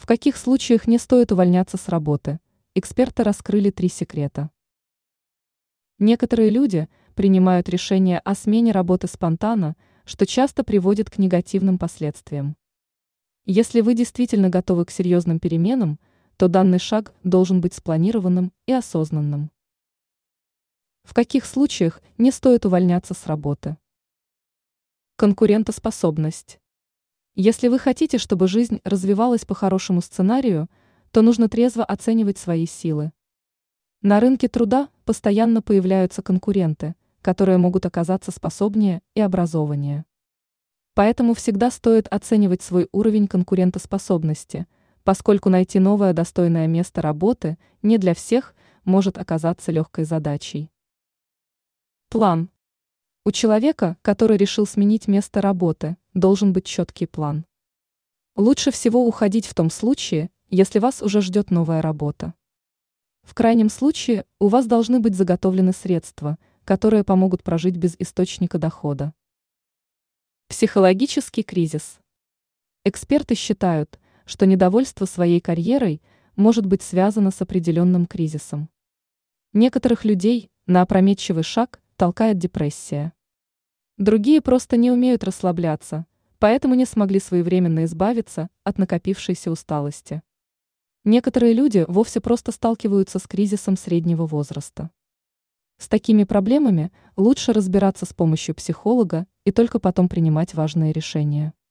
В каких случаях не стоит увольняться с работы? Эксперты раскрыли 3 секрета. Некоторые люди принимают решение о смене работы спонтанно, что часто приводит к негативным последствиям. Если вы действительно готовы к серьезным переменам, то данный шаг должен быть спланированным и осознанным. В каких случаях не стоит увольняться с работы? Конкурентоспособность. Если вы хотите, чтобы жизнь развивалась по хорошему сценарию, то нужно трезво оценивать свои силы. На рынке труда постоянно появляются конкуренты, которые могут оказаться способнее и образованнее. Поэтому всегда стоит оценивать свой уровень конкурентоспособности, поскольку найти новое достойное место работы не для всех может оказаться легкой задачей. План. У человека, который решил сменить место работы, должен быть четкий план. Лучше всего уходить в том случае, если вас уже ждет новая работа. В крайнем случае у вас должны быть заготовлены средства, которые помогут прожить без источника дохода. Психологический кризис. Эксперты считают, что недовольство своей карьерой может быть связано с определенным кризисом. Некоторых людей на опрометчивый шаг толкает депрессия. Другие просто не умеют расслабляться, поэтому не смогли своевременно избавиться от накопившейся усталости. Некоторые люди вовсе просто сталкиваются с кризисом среднего возраста. С такими проблемами лучше разбираться с помощью психолога и только потом принимать важные решения.